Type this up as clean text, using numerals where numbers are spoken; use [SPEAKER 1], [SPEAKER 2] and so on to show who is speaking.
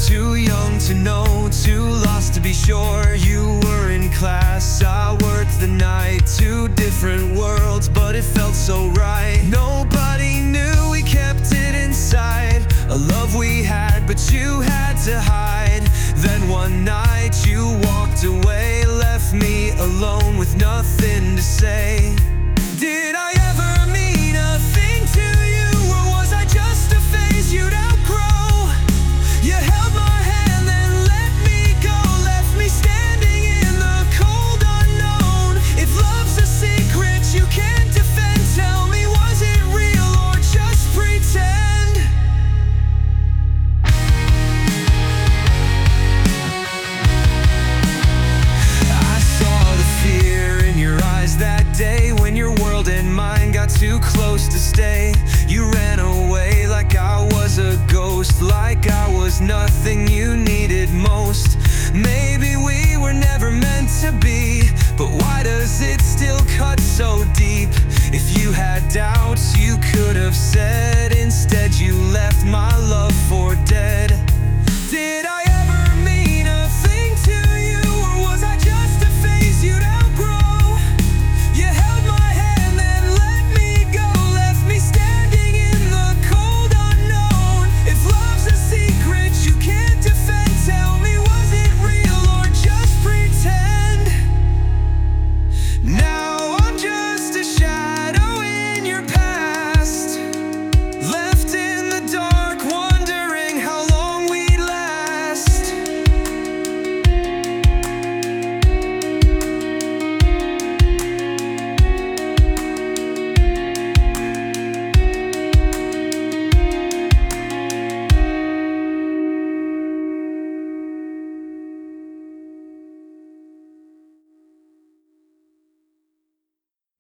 [SPEAKER 1] Too young to know, too lost to be sure. You were in class, I worked the night. Two different worlds, but it felt so right. Nobody knew, we kept it inside. A love we had, but you had to hide. Then one night you walked away, left me alone with nothing to say. Did I ever mean a thing to you, or was I just a phase you'd outgrow? You held my hand, then let me go, left me standing in the cold unknown. If love's a secret you can't defend, tell me, was it real or just pretend? I saw the fear in your eyes that day, when your world and mine got too close to stay. You ran away like I was a ghost, like I was nothing you needed most. Maybe we were never meant to be, but why does it still cut so deep? If you had doubts you could have said, instead you left my love